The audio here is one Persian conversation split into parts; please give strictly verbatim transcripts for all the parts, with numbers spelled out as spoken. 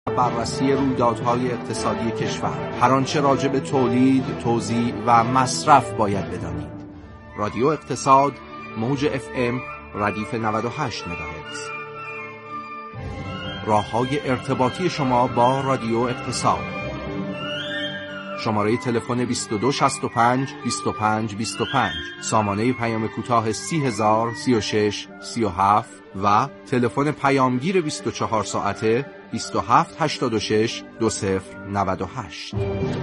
بررسی رویدادهای اقتصادی کشور. هر آنچه راجع به تولید، توزیع و مصرف باید بدانید. رادیو اقتصاد، موج اف ام، ردیف نود و هشت مگاهرتز. راه‌های ارتباطی شما با رادیو اقتصاد: شماره تلفن بیست و دو شصت و پنج بیست و پنج بیست و پنج، سامانه پیام کوتاه سی هزار سی و شش سی و هفت و تلفن پیامگیر بیست و چهار ساعته بیست و هفت هشتاد و شش دو صفر نود و هشت.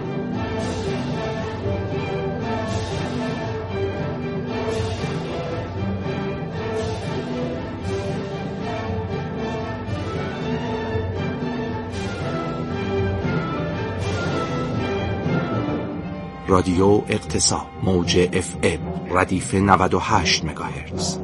رادیو اقتصاد، موج اف ام، ردیف نود و هشت مگاهرتز.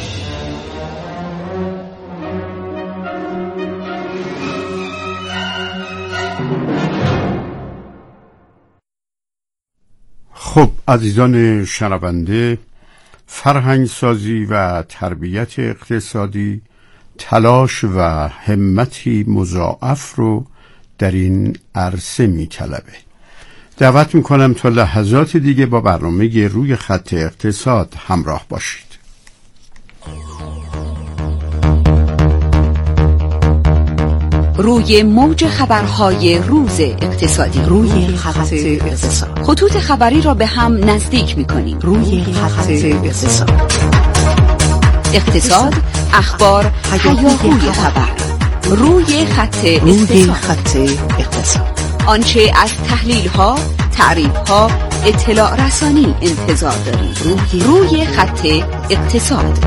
خب عزیزان شنونده، فرهنگ سازی و تربیت اقتصادی تلاش و همتی مضاعف رو در این عرصه می طلبه. دعوت می کنم تا لحظات دیگه با برنامه روی خط اقتصاد همراه باشید. روی موج خبرهای روز اقتصادی، روی خط اقتصاد، خطوط خبری را به هم نزدیک می‌کنیم. روی خط اقتصاد، اقتصاد، اخبار، هیاهوی خبر. روی خط اقتصاد، آنچه از تحلیل‌ها، تعریف‌ها، اطلاع رسانی انتظار داریم. روی, روی خط اقتصاد.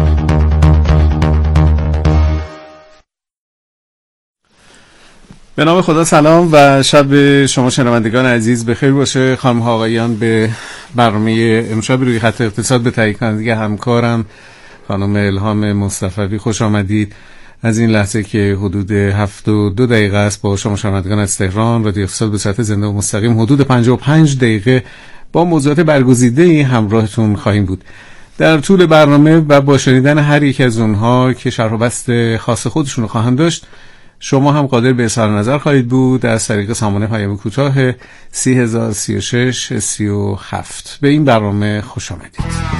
به نام خدا سلام و شب شما شنوندگان عزیز بخیر باشه. خانم ها آقایان، به برنامه امشب روی خط اقتصاد به تهیه کننده همکارم خانم الهام مصطفی خوش آمدید. از این لحظه که حدود هفت و دو دقیقه است با شما شنوندگان از تهران، رادیو اقتصاد به صورت زنده و مستقیم حدود پنجاه و پنج دقیقه با موضوعات برگزیده همراهتون خواهیم بود. در طول برنامه و با شنیدن هر یک از اونها که شرح و بسط خاص خودشون رو خواهند داشت، شما هم قادر به اظهار نظر خواهید بود از طریق سامانه پیام کوتاه سی هزار سی و شش سی و هفت. به این برنامه خوش آمدید.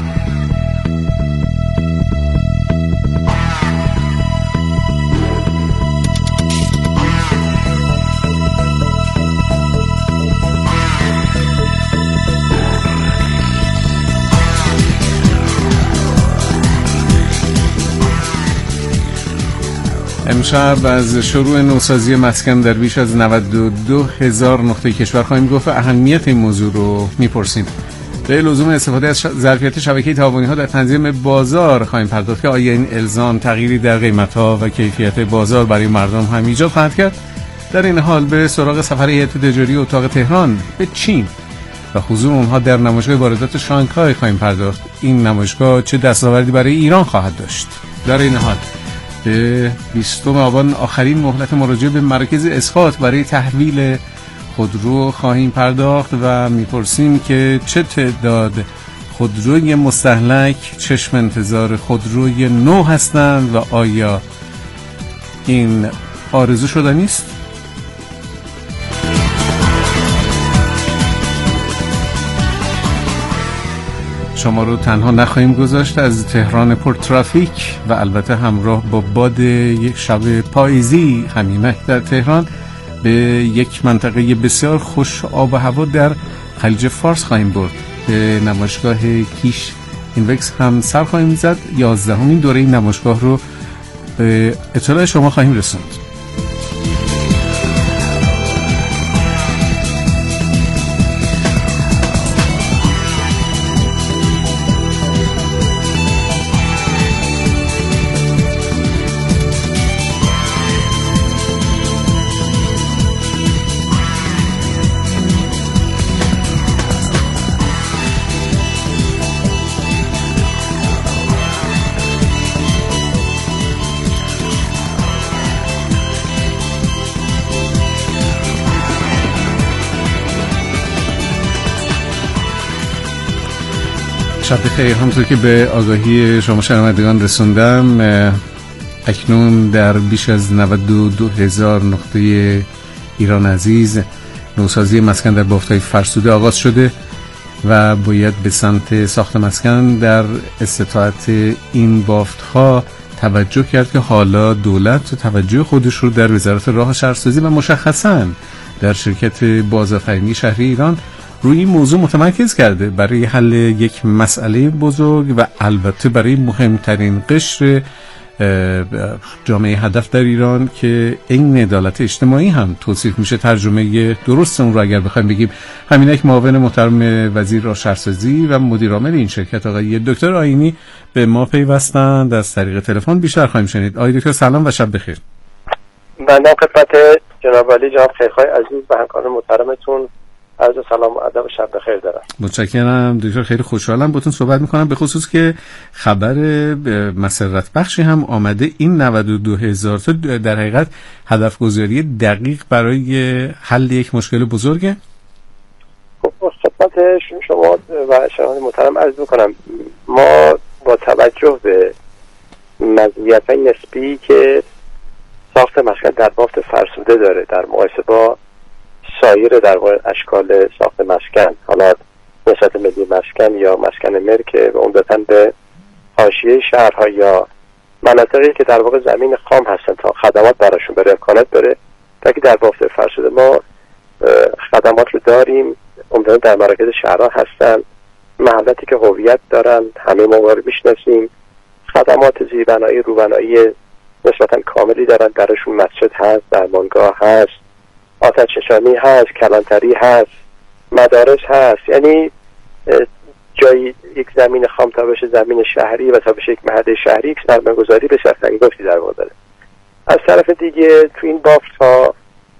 امشب از شروع نوسازی مسکن در بیش از نود و دو هزار نقطه کشور خواهیم گفت. اهمیت این موضوع رو میپرسیم. به لزوم استفاده از ظرفیت شبکه تعاونی ها در تنظیم بازار خواهیم پرداخت که آیا این الزام تغییری در قیمت ها و کیفیت بازار برای مردم هم ایجاد خواهد کرد؟ در این حال به سراغ سفر هیئت تجاری اتاق تهران به چین و حضور اونها در نمایشگاه واردات شانگهای خواهیم پرداخت. این نمایشگاه چه دستاوردی برای ایران خواهد داشت؟ در این حال به بیستم آبان آخرین مهلت مراجعه به مراکز اسقاط برای تحویل خودرو خواهیم پرداخت و میپرسیم که چه تعداد خودروی مستهلک چشم انتظار خودروی نو هستند و آیا این آرزو شدنی است؟ شما رو تنها نخواهیم گذاشت. از تهران پر ترافیک و البته همراه با باد یک شب پاییزی همینک در تهران به یک منطقه بسیار خوش آب و هوا در خلیج فارس خواهیم برد. به نمایشگاه کیش اینوکس هم سر خواهیم زد. یازدهمین دوره این نمایشگاه رو به اطلاع شما خواهیم رسوند. شب بخیر. همونطور که به آگاهی شما شنوندگان رسوندم، اکنون در بیش از نود و دو هزار نقطه ایران عزیز نوسازی مسکن در بافت‌های فرسوده آغاز شده و باید به سمت ساخت مسکن در استطاعت این بافت‌ها توجه کرد که حالا دولت توجه خودش رو در وزارت راه و شهرسازی و مشخصاً در شرکت بازآفرینی شهری ایران روی این موضوع متمرکز کرده برای حل یک مسئله بزرگ و البته برای مهمترین قشر جامعه هدف در ایران که این عدالت اجتماعی هم توصیف میشه. ترجمه درست اون رو اگر بخوایم بگیم همینک معاون محترم وزیر راه شهرسازی و مدیر عامل این شرکت آقای دکتر آیینی به ما پیوستند. از طریق تلفن بیشتر خواهیم شنید. آقای دکتر سلام و شب بخیر. بنده خدمت جناب علی جناب خیرخواه عزیز و همکاران محترمتون عرض سلام و ادب و شب بخیر دارم. متشکرم دکتر، خیلی خوشحالم باهاتون صحبت میکنم، به خصوص که خبر مسرت بخشی هم آمده. این نود و دو هزار تا در حقیقت هدف گذاری دقیق برای حل یک مشکل بزرگه. خب خدمت شما و شنوندگان محترم عرض میکنم ما با توجه به مزیت‌های نسبی که ساخت مسکن در بافت فرسوده داره در مقایسه با سایر در واقع اشکال ساخت مسکن، حالا نسبت ملی مسکن یا مسکن ملک و عمدتاً به حاشیه شهرها یا مناطقی که در واقع زمین خام هستن تا خدمات براشون بره امکانات بره، تا که در بافت فرسوده ما خدمات رو داریم، عمدتاً در مراکز شهرها هستن، محلاتی که هویت دارن، همه ما رو میشناسیم، خدمات زیربنایی روبنایی نسبتاً کاملی دارن، درشون مسجد هست، درمانگاه هست، آتش‌نشانی هست، کلانتری هست، مدارس هست. یعنی جایی یک زمین خام تا بشه زمین شهری و تا بشه یک محله شهری یک سرمایه‌گذاری به شرط گفتی در واقع داره. از طرف دیگه تو این بافت ها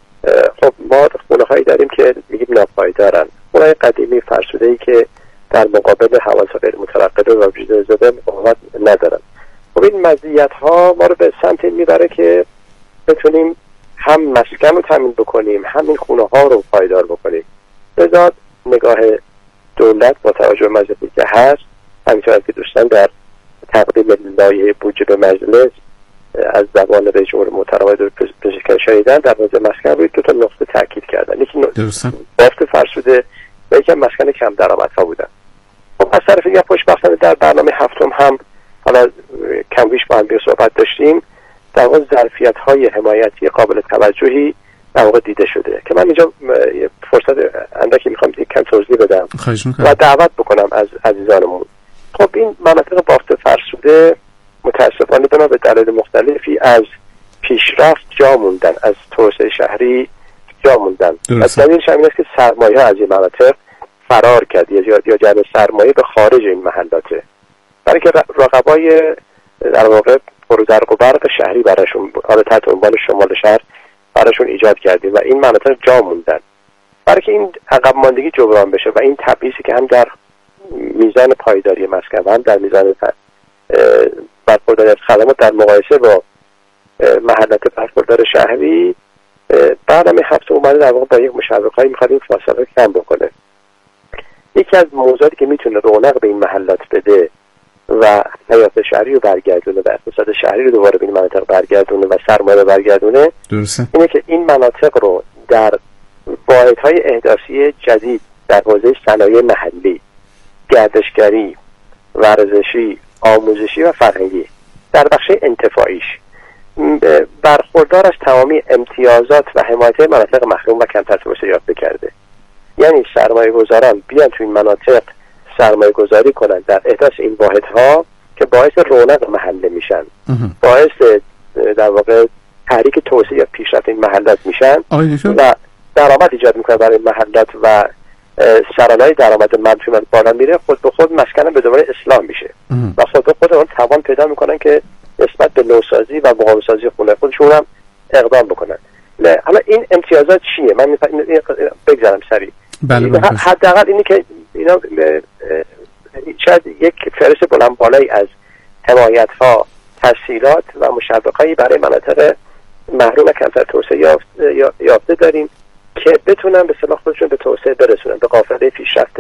خب ما خونه هایی داریم که میگیم ناپایدارن، خونه قدیمی فرسوده‌ای که در مقابل حواس غیر مترقبه و وجود زده مقاومت ندارن. خب این مزیت ها ما رو به سمت این میبره که بتونیم هم مسکن رو تامین بکنیم، هم این خونه ها رو پایدار بکنیم. لذا نگاه دولت با توجه به مزیتی که هست، همینطور که دوستان در تقدیم لایحه بودجه به مجلس از زبان رئیس جمهور محترم دکتر پزشکی شنیدن، در مورد مسکن روی دو تا نقطه تاکید کردن. یکی بافت فرسوده و یکی مسکن کم درآمدها بودن. خب از طرف دیگه خوشبختانه در برنامه هفتم هم حالا کم بیش با هم به صحبت داشتیم، در واقع ظرفیت‌های حمایتی قابل توجهی در واقع دیده شده که من اینجا فرصت اندکی میخوام کم توضیح بدم و دعوت بکنم از عزیزانمون. خب این مناطق بافت فرسوده متاسفانه بنا به دلایل مختلفی از پیشرفت جا موندن، از توسعه شهری جا موندن. و دلیلش همین است که سرمایه از این مناطق فرار کرد یا یا جلب سرمایه به خارج این محلاته، برای که رقبای در واقع پرزرق و برق شهری براشون حالا تحت عنوان شمال شهر براشون ایجاد کردیم و این مناطق جا موندن. برای که این عقب ماندگی جبران بشه و این تبعیضی که هم در میزان پایداری مسکن و هم در میزان برخورداری از خدمات در مقایسه با محلات برخوردار شهری، برنامه هفته اومده در واقع با یک مشوقهایی میخواد این فاصله کم بکنه. یکی از موضوعاتی که میتونه رونق به این محلات بده و حیات شهری رو برگردونه و اقتصاد شهری رو دوباره به این مناطق برگردونه و سرمایه رو برگردونه، درسته اینه که این مناطق رو در واحدهای احداثی جدید در حوزه صنایع محلی، گردشگری، ورزشی، آموزشی و فرهنگی در بخش انتفاعیش برخوردار از تمامی امتیازات و حمایت مناطق محروم و کمتر توسعه یافته کرده. یعنی سرمایه گذاران بیان تو این مناطق سرمایه گذاری کنن در احداث این واحدها که باعث رونق محله میشن، باعث در واقع تحریک توسعه یا پیشرفت این محلات میشن و درآمد ایجاد میکنن برای محلات و سرانه‌های درآمد منفی من بالا میره، خود به خود مسکن به دوباره اصلاح میشه و خود به خود اون توان پیدا میکنن که نسبت به نوسازی و مقاوم‌سازی خونه خودشون هم اقدام بکنن. حالا این امتیازات چیه؟ من بگذارم سریع. حداقل اینی که اینا شاید یک فهرست بلند بالایی از حمایت‌ها، تسهیلات و مشوق‌هایی برای مناطق محروم کمتر توسعه یافته داریم که بتونن به اصطلاح خودشون به توسعه برسونن، به قافله پیشرفت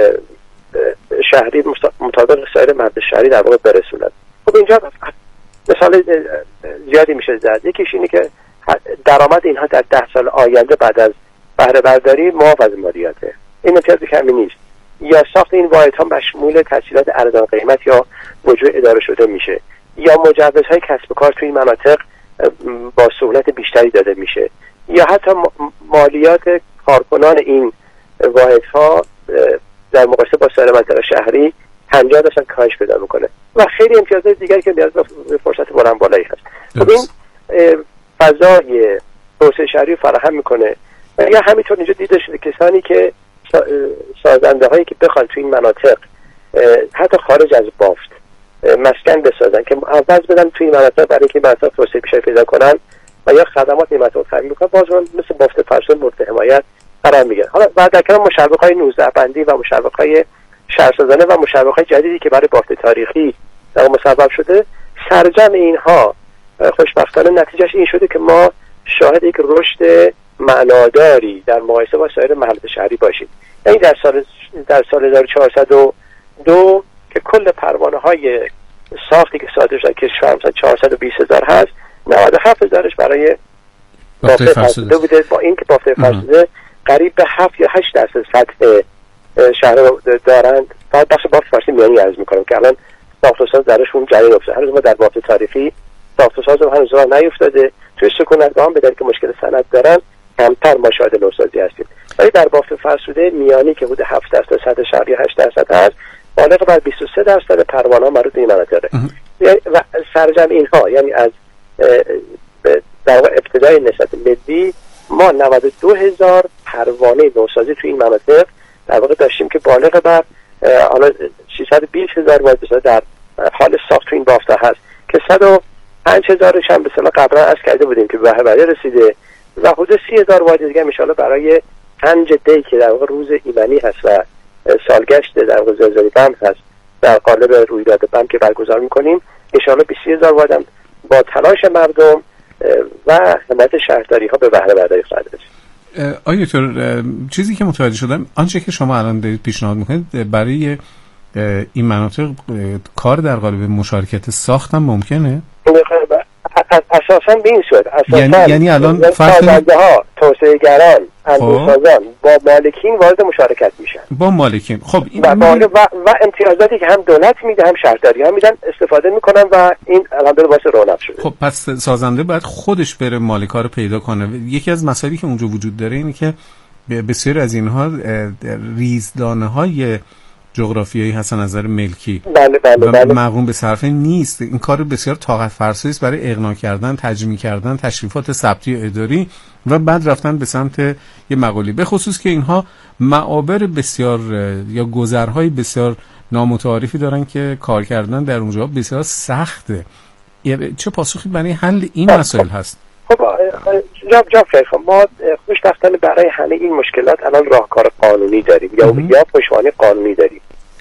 شهری مطابق سایر مرد شهری در واقع برسونن. خب اینجا مثال زیادی میشه زد. یکیش اینه که درآمد اینها در ده سال آینده بعد از بهره برداری معاف از مالیاته. این امتیاز کمی نیست. یا ساخت این واحدها مشمول تسهیلات ارزان قیمت یا وجوه اداره شده میشه، یا مجوزهای کسب و کار توی این مناطق با سهولت بیشتری داده میشه، یا حتی مالیات کارکنان این واحدها در مقایسه با سایر مناطق شهری پنجاه درصد کاهش پیدا میکنه و خیلی امتیازات دیگری که نیاز به فرصت بلند بالایی هست. خب این فضای توسعه شهری فراهم میکنه. و یا همینطور اینجا دیده شده کسانی که سازنده هایی که بخوان توی این مناطق حتی خارج از بافت مسکن بسازن که عوض بدن توی این مناطق برای اینکه مناطق توسعه بیشتر پیدا کنن و یا خدمات این مناطق تامین میکنن، باز مثل بافت فرسون مورد حمایت قرار میگیرن. حالا بعد در کنار مشوق‌های نوزده بندی و مشوق‌های شهرسازانه و مشوق‌های جدیدی که برای بافت تاریخی در مصوب شده، سرجم اینها خوشبختانه نتیجهش این شده که ما شاهد یک رشد معناداری در مقایسه با سایر محلات شهری باشیم. یعنی در سال در سال هزار و چهارصد و دو که کل پروانه های ساختی که صادر شده کشور مثلا چهارصد و بیست هزار هست، نود و هفت هزارش برای بافت فرسوده بوده، با اینکه بافت فرسوده قریب به هفت یا هشت درصد سطح شهر دارند. فقط بخش بافت فرسوده میانی عرض میکنم که الان ساخت و ساز درشون جریان افتاده. هنوز ما در بافت تاریخی ساخت و ساز هنوز راه نیفتاده. توی سکونتگاهان بدن که مشکل سند دارن کمتر ما شاهد نوسازی هستیم، ولی در بافت فرسوده میانی که حدود هفت درصد سطح شهر یا هشت درصد هست، بالغ بر بیست و سه درصد پروانه‌ها مربوط به این مناطقه. و سرجم اینها یعنی از در واقع ابتدای نسبت ملی ما نود و دو هزار پروانه نوسازی توی این مناطق در واقع داشتیم که بالغ بر حالا ششصد و بیست هزار واحد در حال ساخت توی این بافت‌ها هست که صد و پنج هزارش هم به اصطلاح قبلا عرض کرده بودیم که به بهره برداری رسیده و حدود سی هزار واحد دیگه ان برای پنج دی که در واقع روز ایمنی هست و سالگشت در واقع زلزله بم هست در قالب رویداد بم که برگزار می‌کنیم ان بیست هزار واحد هم با تلاش مردم و حمایت شهرداری‌ها به بهره برداری خواهد رسید. آیا دکتر چیزی که متوجه شدم آنچه که شما الان دارید پیشنهاد می‌کنید برای این مناطق کار در قالب مشارکت ساخت هم ممکنه؟ اساساً به این صورت اساساً یعنی, یعنی الان سازنده ها، توسعه گران، اندوسازان با مالکین وارد مشارکت میشن. با مالکین خب این و, و, و, و امتیازاتی که هم دولت میده هم شهرداری ها میدن استفاده میکنن و این الحمدلله باعث رونق شده. خب پس سازنده باید خودش بره مالک‌ها رو پیدا کنه. یکی از مسائلی که اونجا وجود داره اینه که بسیاری از اینها ریزدانه‌های جغرافیایی هستن از نظر ملکی بله بله بله. و مقرون به صرفه نیست. این کار بسیار طاقت فرسایی است برای اقناع کردن، تجمیع کردن تشریفات ثبتی اداری و بعد رفتن به سمت یه مقاله، به خصوص که اینها معابر بسیار یا گذرهای بسیار نامتعارفی دارن که کار کردن در اونجا بسیار سخته. چه پاسخی برای حل این مسائل هست؟ خب جناب جناب خیرخواه، ما خوشبختانه برای همه این مشکلات الان راهکار قانونی داریم یا یا پشتوانه قانونی داریم.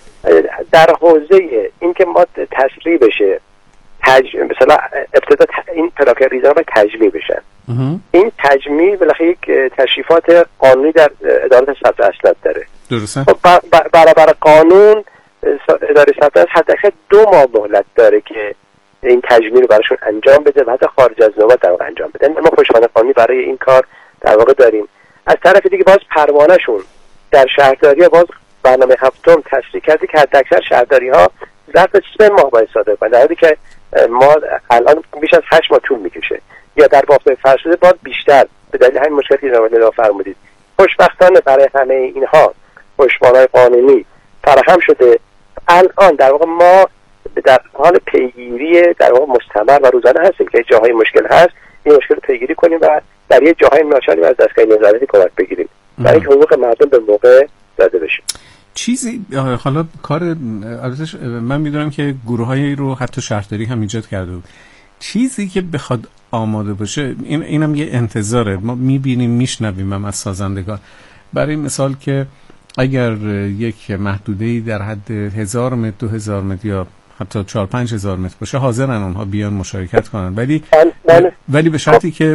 در حوزه این که ما تسریع بشه تج... مثلا ابتدا ت... این پلاک ریزان و تجمیع بشن. این تجمیع بالاخره یک تشریفات قانونی در اداره ثبت اسناد داره. درسته. خب برابر قانون اداره ثبت اسناد حداقل دو ماه مهلت داره که این تجمیع رو براشون انجام بده و حتی خارج از نوبت در واقع انجام بده. ما پشتوانه قانونی برای این کار در واقع داریم. از طرف دیگه باز پروانه‌شون در شهرداری باز برنامه هفتم تصریح کرده که حداکثر شهرداری‌ها ظرف سه ماه باید صادر کنند، در حالی که ما الان بیش از هشت ماه طول میکشه. یا در بافت فرسوده باز بیشتر به دلیل همین مشکلی که جناب فرمودید. خوشبختانه برای همه اینها پشتوانه قانونی فراهم شده. الان در واقع ما در حال پیگیری در واقع مستمر و روزانه هستیم که جاهای مشکل هست این مشکل رو پیگیری کنیم و در یه جاهای ناچاری از دستگاه نظارتی کمک بگیریم برای اینکه حقوق مردم به موقع داده بشه. چیزی حالا کار البته من میدونم که گروهایی رو حتی شهرداری هم ایجاد کرده بود، چیزی که بخواد آماده باشه این اینم یه انتظاره، ما میبینیم میشنویم هم از سازندگان. برای مثال که اگر یک محدوده‌ای در حد هزار متر دو هزار متر یا حتی چهار پنج هزار متر باشه حاضرن اونها بیان مشارکت کنن، ولی ولی به شرطی که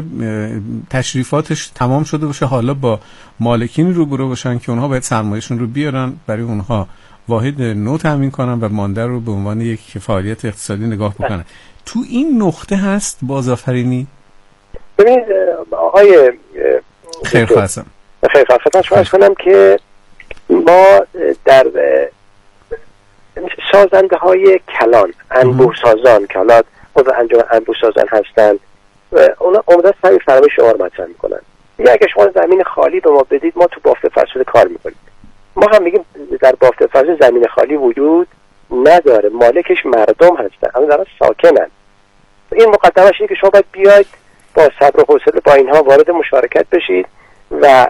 تشریفاتش تمام شده باشه، حالا با مالکین روبرو باشن که اونها باید سرمایه‌شون رو بیارن برای اونها واحد نو تامین کنن و مانده رو به عنوان یک فعالیت اقتصادی نگاه بکنن. تو این نقطه هست بازآفرینی؟ ببینید آقای خیر خواستم خیر خواستم شما از کنم که ما در سازنده های کلان انبوه سازان که حالا خود انجام انبوه سازان هستند اونا عمدت سعی فرمای شما رو مطرح میکنن. یا اگه شما زمین خالی به ما بدید ما تو بافت فرسوده کار میکنیم. ما هم میگیم در بافت فرسوده زمین خالی وجود نداره، مالکش مردم هستن، اما در ساکنن. این مقدمش اینه که شما باید بیاید با صبر و حوصله با اینها وارد مشارکت بشید و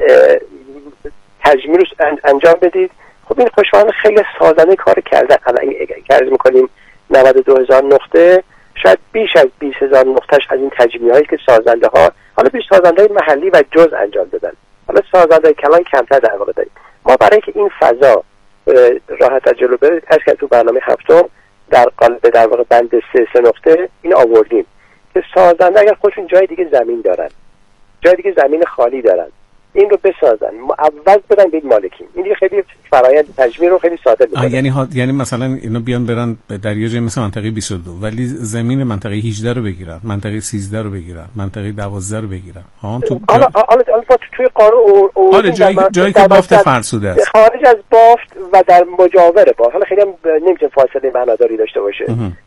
تجمیل رو انجام بدید. خب این خوشبختانه خیلی سازنده کار کردن. الان اگه میکنیم نود و دو هزار نقطه، شاید بیش از بیست هزار نقطهش از این تجمیل هایی که سازنده ها حالا بیش سازنده های محلی و جز انجام دادن، حالا سازنده کلان کمتر در واقع داریم. ما برای که این فضا راحت از جلو بره از که تو برنامه هفتم در قالب در واقع بند سه سه نقطه این آوردیم که سازنده اگر خودشون جای دیگه زمین دارن، جای دیگه زمین خالی دارن، این رو بسازن، عوض بدن به این مالکین. این دیگه خیلی فرآیند تجمیل رو خیلی ساده می‌کنه. یعنی ها... یعنی مثلا اینا بیان برن در یه جای مثل منطقه بیست و دو ولی زمین منطقه هجده رو بگیرن، منطقه سیزده رو بگیرن، منطقه دوازده رو بگیرن. ها تو حالا حالا با توی قانون او آره جایی جایی که بافت فرسوده است، خارج از بافت و در مجاور بافت، حالا خیلی هم نمی‌تونه فاصله معناداری داشته باشه.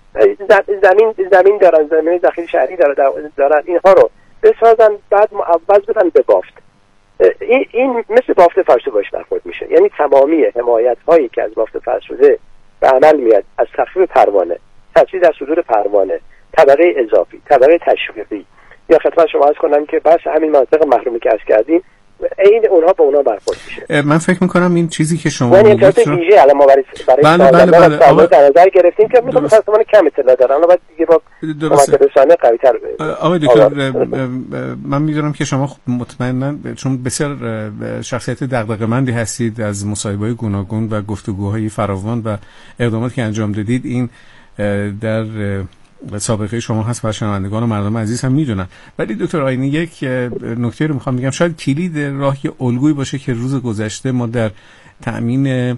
زمین زمین دارن، زمین داخلی شهری دارن، اینها رو بسازن بعد معوض بدن به بافت. این این مثل بافت فرسوده باش برخورد میشه. یعنی تمامی حمایت هایی که از بافت فرسوده به عمل میاد، از تخفیف پروانه، تسهیل در صدور پروانه، طبقه اضافی، طبقه تشویقی، یا خدمت شما عرض کنم که بس همین مناطق محرومی که عرض کردیم این اونها به اونها برخورد میشه. من فکر میکنم این چیزی که شما یعنی امتیاز ویژه الان ما برای برای بله بله بله آقا در نظر گرفتیم که مثلا متأسفانه کم اطلاع دارن، الان بعد دیگه با متأسفانه قوی‌تر. آقای دکتر من میدونم که شما مطمئنا چون بسیار شخصیت دغدغه‌مندی هستید، از مصاحبه‌های گوناگون و گفتگوهای فراوان و اقداماتی که انجام دادید این در سابقه شما هست و شنوندگان و مردم عزیز هم میدونن. ولی دکتر آینی یک نکته رو میخوام بگم، شاید کلید راه یه الگویی باشه که روز گذشته ما در تأمین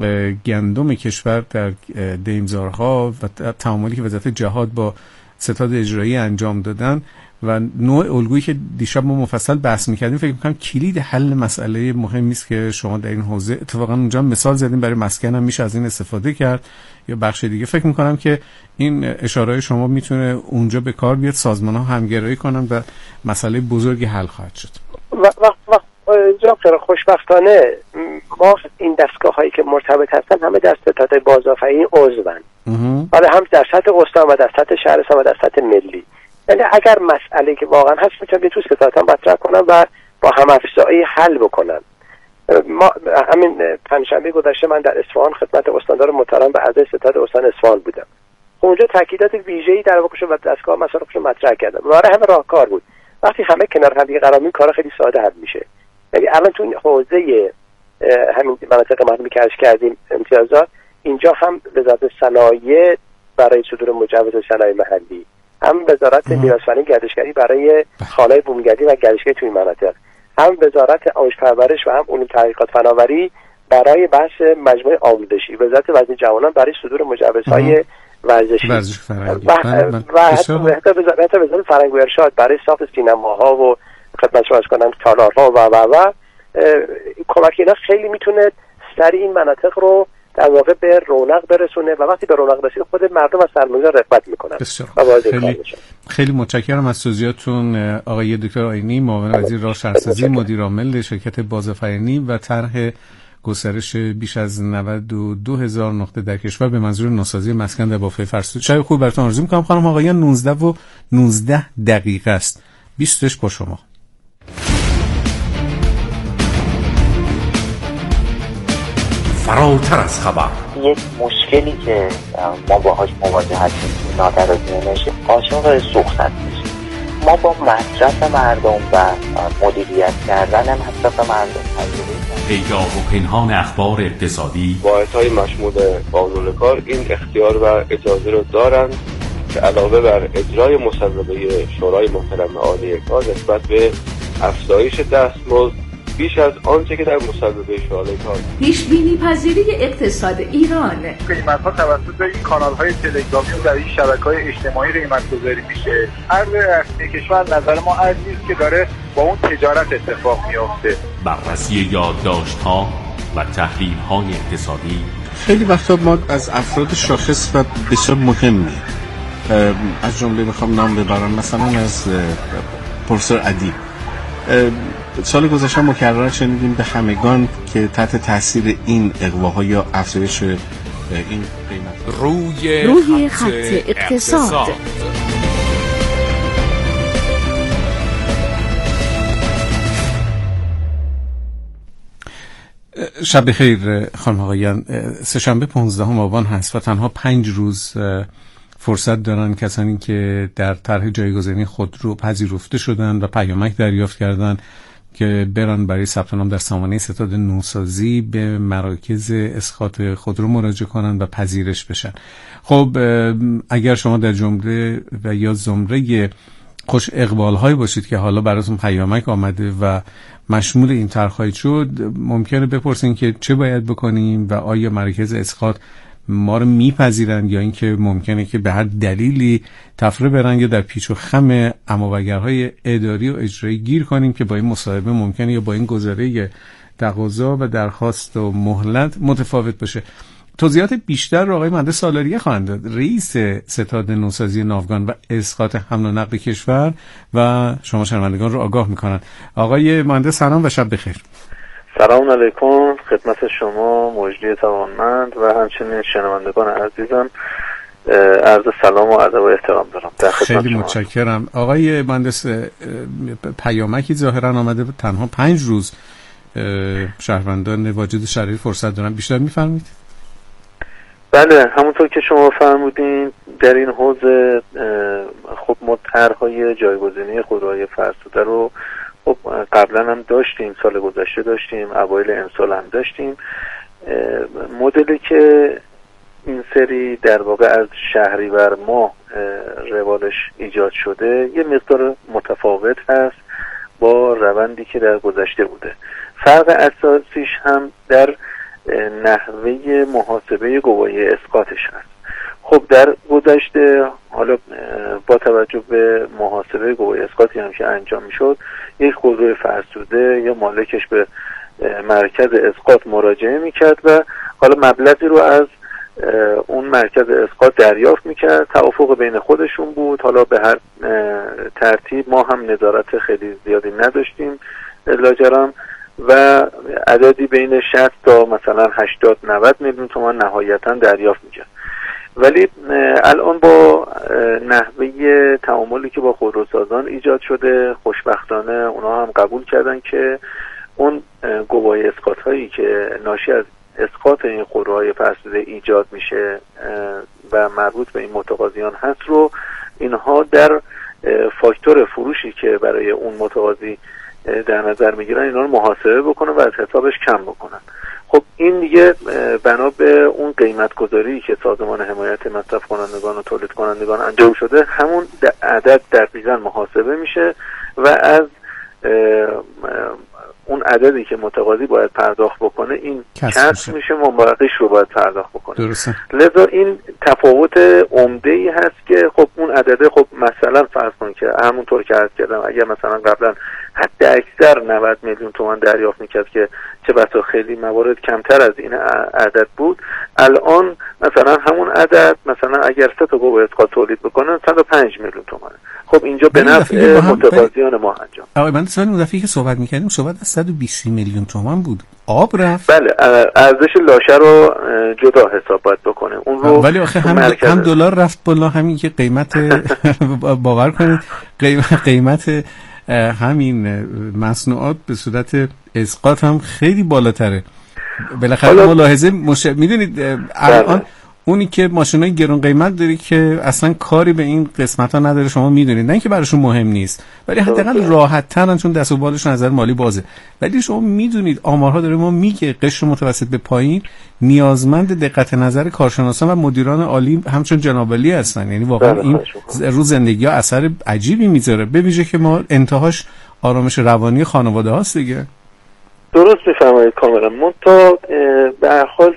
گندم کشور در دیمزارها و تعاملی که وزارت جهاد با ستاد اجرایی انجام دادن و نوع الگویی که دیشب ما مفصل بحث میکردیم، فکر میکنم کلید حل مسئله مهمی است که شما در این حوزه اتفاقا اونجا مثال زدیم، برای مسکن هم میشه از این استفاده کرد یا بخش دیگه. فکر میکنم که این اشاره شما میتونه اونجا به کار بیاد، سازمان ها همگرایی کنن و مسئله بزرگی حل خواهد شد. وقت وقت جناب خوشبختانه ما این دستگاه هایی که مرتبط هستن همه در ستاد بازآفرینی عضوند، حالا هم در سطح استان و در سطح شهرستان و در سطح ملی. یعنی اگر مسئله که واقعا هست میتونم تو ستادها مطرح کنم و با هم افزایی حل بکنن. ما همین پنجشنبه گذشته من در اصفهان خدمت استاندار محترم و اعضای ستاد استان اصفهان بودم. اونجا تاکیدات ویژه‌ای در واقع و دستگاه مسائل خودش مطرح کردم. برای همه راهکار بود. وقتی همه کنار هم دیگه قرار می کار خیلی ساده حل میشه. یعنی الان تو حوزه همین مناطق محرومی که ارز کردیم امتیازات، اینجا هم وزارت صنایع برای صدور مجوز صنایع محلی، هم وزارت میراث فنی گردشگری برای خانه‌های بومگردی و گردشگری توی مناطق، هم وزارت آموزش پرورش و هم علوم تحقیقات فناوری برای بحث مجموعه آموزشی، وزارت وزیر جوانان برای صدور مجوزهای ورزشی و حتی وزارت فرهنگ و ارشاد برای ساخت سینماها و خدمت شما کنم تالارها و و و کمک اینا خیلی میتونه سریع این مناطق رو در واقع به رونق برسونه و وقتی به رونق رسید خود مردم از سرمایه‌گذار رغبت میکنن. خیلی خیلی متشکرم از توضیحاتون آقای دکتر آینی، معاون وزیر راه شهرسازی، مدیر عامل شرکت بازآفرینی و طرح گسترش بیش از نود و دو هزار نقطه در کشور به منظور نوسازی مسکن در بافت فرسوده. شب خوب براتون آرزو می‌کنم. خانم آقایان نوزده و نوزده دقیقه است. بیستش با شما. فراتر از خبر. یک مشکلی که ما باهاش مواجه هستیم نادرازمونشه قاچاق سوختن میشه. ما با مصرف مردم و مدیریت کردن مصرف مردم تجربه پیدا و پنهان اخبار اقتصادی واحدهای مشمول قانون کار این اختیار و اجازه رو دارند که علاوه بر اجرای مصوبه شورای محترم عالی کار نسبت به افزایش دستمزد بیش از آنچه که در مصوبه شالک ها. پیش بینی پذیری اقتصاد ایران. قیمت ها توسط این کانال های تلگرامی و در این شبکه های اجتماعی قیمت گذاری میشه. ارز رسمی کشور نظر ما ارزی است که داره با اون تجارت اتفاق میفته. بررسی یادداشت ها و تحلیل های اقتصادی. خیلی وقتا ما از افراد شاخص و بسیار مهمی از جمله میخوام نام ببرم، مثلا از پروفسور ادیب. سال گذشته مکررا شنیدیم به همگان که تحت تاثیر این اغواها یا افزایش این قیمت روی, روی خط, خط اقتصاد, اقتصاد. شب بخیر خانم آقایان. سه‌شنبه پانزدهم آبان هست و تنها پنج روز فرصت دارن کسانی که در طرح جایگزینی خودرو پذیرفته شدن و پیامک دریافت کردن که برن برای ثبت نام در سامانه ستاد نوسازی به مراکز اسقاط خودرو مراجعه کنن و پذیرش بشن. خب اگر شما در جمله و یا زمره خوش اقبال هایی باشید که حالا براتون پیامک آمده و مشمول این طرح خواهید شد، ممکنه بپرسین که چه باید بکنیم و آیا مراکز اسقاط ما رو میپذیرن یا اینکه ممکنه که به هر دلیلی تفره برن یا در پیچ و خم عمابگرهای اداری و اجرایی گیر کنیم که با این مصاحبه ممکنه یا با این گزاره تقاضا و درخواست و مهلت متفاوت باشه. توضیحات بیشتر رو آقای مهندس سالاریه خواهند داد، رئیس ستاد نوسازی ناوگان و اسقاط حمل و نقل کشور، و شما شنوندگان رو آگاه میکنن. آقای مهندس سلام و شب بخیر. سلام علیکم خدمت شما مجری توانمند و همچنین شنوندگان عزیزم عرض سلام و ادب و احترام دارم. خیلی متشکرم. آقای مهندس پیامکی ظاهرا آمده، تنها پنج روز شهروندان واجد شرایط فرصت دارن، بیشتر میفرمایید؟ بله، همونطور که شما فرمودین در این حوزه خب ما طرح‌های جایگزینی خودروهای فرسوده رو خب قبلا هم داشتیم، سال گذشته داشتیم، اوایل امسال هم داشتیم. مدلی که این سری در واقع از شهریور ماه روالش ایجاد شده یه مقدار متفاوت هست با روندی که در گذشته بوده. فرق اساسیش هم در نحوه محاسبه گواهی اسقاطش هست. خب در گذشته حالا با توجه به محاسبه گواهی اسقاطی هم که انجام میشد، یک خودروی فرسوده یا مالکش به مرکز اسقاط مراجعه میکرد و حالا مبلغی رو از اون مرکز اسقاط دریافت میکرد، توافق بین خودشون بود. حالا به هر ترتیب ما هم نظارت خیلی زیادی نداشتیم لاجرم و عددی بین شصت تا مثلا هشتاد نود میلیون تومان نهایتا دریافت میکرد. ولی الان با نحوه تعاملی که با خودروسازان ایجاد شده، خوشبختانه اونا هم قبول کردن که اون گواهی اسقاط هایی که ناشی از اسقاط این خودروهای فرسوده ایجاد میشه و مربوط به این متقاضیان هست رو اینها در فاکتور فروشی که برای اون متقاضی در نظر میگیرن اینا رو محاسبه بکنن و از حسابش کم بکنن. خب این دیگه بنا به اون قیمت گذاری که سازمان حمایت مصرف کنندگان و تولید کنندگان انجام شده همون عدد دقیقاً محاسبه میشه و از اون عددی که متقاضی باید پرداخت بکنه این کسب میشه، مبلغش رو باید پرداخت بکنه. درسته. لذا این تفاوت عمده‌ای هست که خب اون عدده خب مثلا فرض کن که همونطور که عرض کردم اگر مثلا قبلا حد اکثر نود میلیون تومان دریافت میکرد که چه بسا خیلی موارد کمتر از این عدد بود، الان مثلا همون عدد مثلا اگر سه تا گواهی اسقاط تولید بکنن صد و پنج میلیون تومانه. خب اینجا به نفع متقاضیان ما انجام. آقای من سوال اون دفعه که صحبت می‌کردیم صحبت از صد و بیست میلیون تومان بود. آب رفت. بله، ارزش لاشه رو جدا حساب باید بکنه. اون رو ولی آخه هم هم دلار رفت بالا، همین که قیمت باور کنید قیمت قیمت همین مصنوعات به صورت اسقاط هم خیلی بالاتره. بالاخره ملاحظه مش... میدونید الان اونی که ماشینای گران قیمت داره که اصلا کاری به این قسمت ها نداره، شما میدونید، نه اینکه براشون مهم نیست ولی حداقل راحت ترن چون دست و بالشون نظر مالی بازه. ولی شما میدونید آمارها داره ما میگه قشر متوسط به پایین نیازمند دقت نظر کارشناسان و مدیران عالی همچون جناب علی هستن. یعنی واقعا این رو زندگی ها اثر عجیبی میذاره، به ویژه که ما انتهاش آرامش روانی خانواده هاست دیگه. درست میفرمایید کاملا. من تا به هر حال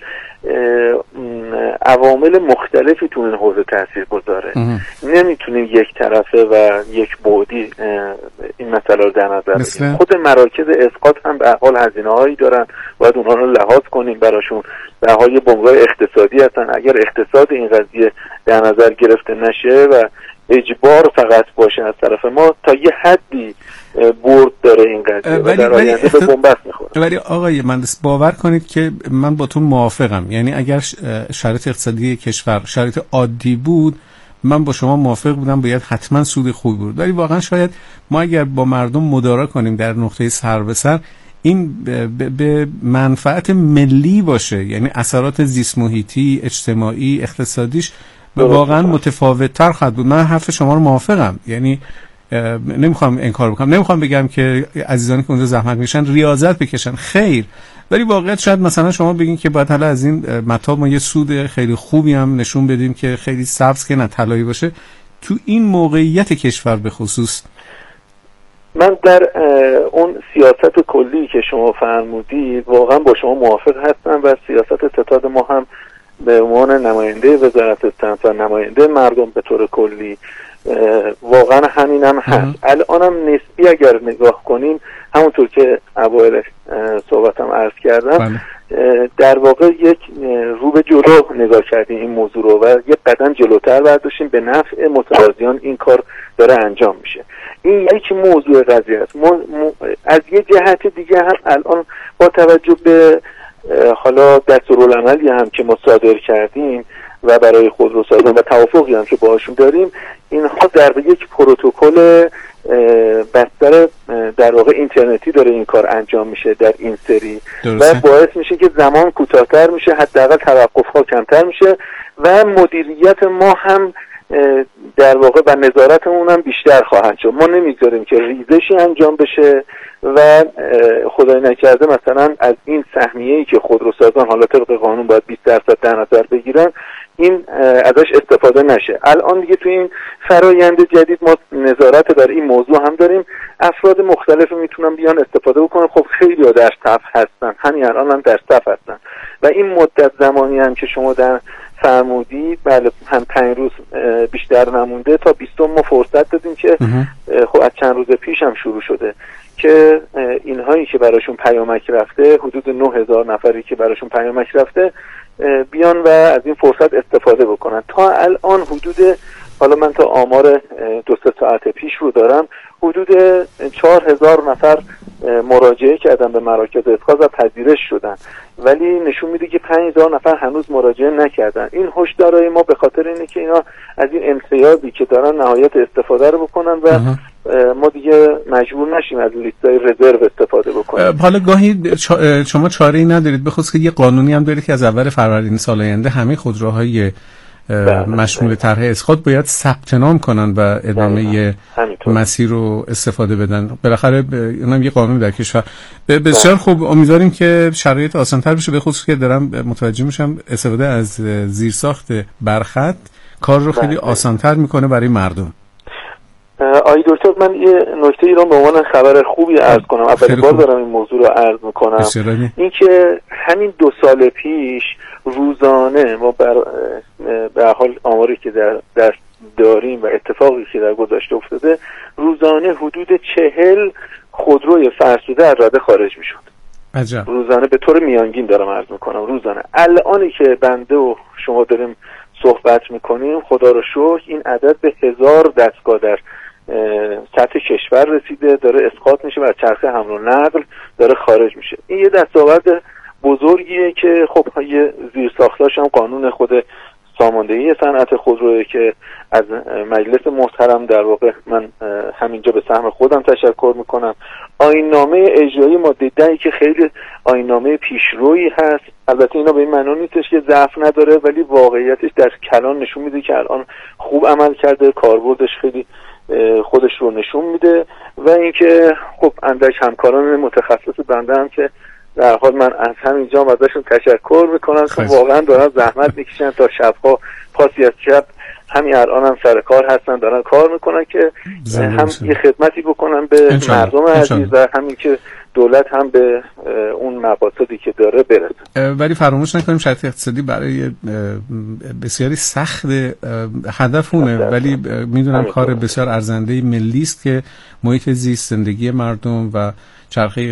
عوامل مختلفی تو این حوزه تاثیر گذاره. نمیتونیم یک طرفه و یک بعدی این مسئله رو در نظر بگیریم. خود مراکز اسقاط هم به هر حال هزینه‌هایی دارن، باید اونها رو لحاظ کنیم براشون. به هر حال بنگاه اقتصادی هستن، اگر اقتصاد این قضیه در نظر گرفته نشه و اجبار فقط باشه از طرف ما، تا یه حدی برد داره این قضیه و در آینده به بنبست میخوره. ولی آقای مهندس باور کنید که من با تو موافقم. یعنی اگر شرایط اقتصادی کشور شرایط عادی بود، من با شما موافق بودم، باید حتما سود خوبی بود. ولی واقعا شاید ما اگر با مردم مدارا کنیم در نقطه سر به سر، این به منفعت ملی باشه، یعنی اثرات زیست محیطی، اجتماعی، اقتصادیش واقعا متفاوت تر خواهد بود. من حرف شما رو موافقم. یعنی نمیخوام انکار بکنم، نمیخوام بگم که عزیزانی که اونجا زحمت میکشن ریاضت بکشن، خیر، ولی واقعیت شاید مثلا شما بگین که باید حالا از این مطاب ما یه سود خیلی خوبی هم نشون بدیم که خیلی سبز که نه طلایی باشه تو این موقعیت کشور به خصوص. من در اون سیاست کلی که شما فرمودید واقعا با شما موافق هستم و سیاست ستاد ما هم به عنوان نماینده وزارت صنعت و نماینده مردم به طور کلی واقعا همین هم هست. الان هم نسبی اگر نگاه کنیم، همونطور که اوایل صحبتم عرض کردم، در واقع یک رو به جلو نگاه کردیم این موضوع رو و یک قدم جلوتر برداشتیم. به نفع متقاضیان این کار داره انجام میشه. این یک موضوع قضیه است. از یه جهت دیگه هم الان با توجه به حالا دستورالعملی هم که ما صادر کردیم و برای خودروسازان و توافقی هم که باهاشون داریم، اینها در یک پروتکل بستر در واقع اینترنتی داره این کار انجام میشه در این سری درسته. و باعث میشه که زمان کوتاه‌تر میشه، حداقل توقف‌ها کمتر میشه و مدیریت ما هم در واقع و نظارتمون هم بیشتر خواهد شد. ما نمیذاریم که ریزشی انجام بشه و خدای نکرده مثلا از این سهمیه‌ای که خودروسازان حالا طبق قانون باید بیست درصد در نظر بگیرن، این ازش استفاده نشه. الان دیگه تو این فرایند جدید ما نظارت بر این موضوع هم داریم. افراد مختلف میتونن بیان استفاده بکنن. خب خیلی ها در صف هستن، همین الان هم در صف هستن و این مدت زمانی هم که شما در فرمودید، بله هم پنج روز بیشتر نمونده تا بیستم ما فرصت دادیم که خب از چند روز پیش هم شروع شده که اینهایی که براشون پیامک رفته، حدود نه هزار نفری که براشون پیامک رفته، بیان و از این فرصت استفاده بکنن. تا الان حدود، حالا من تا آمار دو سه ساعت پیش رو دارم، حدود چهار هزار نفر مراجعه کردن به مراکز اسقاط و پذیرش شدن، ولی نشون میده که پنج هزار نفر هنوز مراجعه نکردن. این هشدارهای ما به خاطر اینه که اینا از این امتیازی که دارن نهایت استفاده رو بکنن و ما دیگه مجبور نشیم از لیستای رزرو استفاده بکنیم. حالا گاهی شما چاره‌ای ندارید، به خصوص که یه قانونی هم دارید که از اول فروردین سال آینده همه خودروهای مشمول طرح اسقاط باید ثبت نام کنن و ادامه مسیر رو استفاده بدن. بالاخره اونم یه قانون در کشور. بسیار خوب، امیدواریم که شرایط آسان‌تر بشه، به خصوص که دارم متوجه میشم استفاده از زیرساخت برخط کار رو خیلی آسان‌تر میکنه برای مردم. آقای دکتر، من یه نکته ای رو به عنوان خبر خوبی عرض کنم. اولین بار دارم این موضوع رو عرض میکنم. این که همین دو سال پیش روزانه ما بر به حال آماری که در دست داریم و اتفاقی که در گذشته افتاده، روزانه حدود چهل خودروی فرسوده از رده خارج میشد. عجب. روزانه به طور میانگین دارم عرض میکنم. روزانه الانی که بنده و شما داریم صحبت میکنیم، خدا رو شکر این عدد به هزار دستگاه در سطح کشور رسیده، داره اسقاط میشه و از چرخه حمل و نقل داره خارج میشه. این یه دستاورد بزرگیه که خب یه زیرساختاش هم قانون خود ساماندهی صنعت خودروئه که از مجلس محترم در واقع من همینجا به سهم خودم تشکر میکنم. آیین‌نامه اجرایی ماده ده که خیلی آیین‌نامه پیشرویی هست. البته اینا به این معنی نیستش که ضعف نداره، ولی واقعیتش در کلان نشون میده که الان خوب عمل کرده، کاربردش خیلی خودش رو نشون میده و اینکه خب اندک همکاران متخصص بنده هم که در حال من از همینجا ازشون تشکر میکنم که واقعا دارن زحمت میکشن تا شبها پاسی از شب، همین الان هم سر کار هستن، دارن کار میکنن که هم یه خدمتی بکنن به مردم عزیز و همین که دولت هم به اون مقاصدی که داره برسه. ولی فراموش نکنیم شرایط اقتصادی برای بسیاری سخت، هدف اونه ولی میدونم کار بسیار ارزنده ملی است که محیط زیست، زندگی مردم و چرخه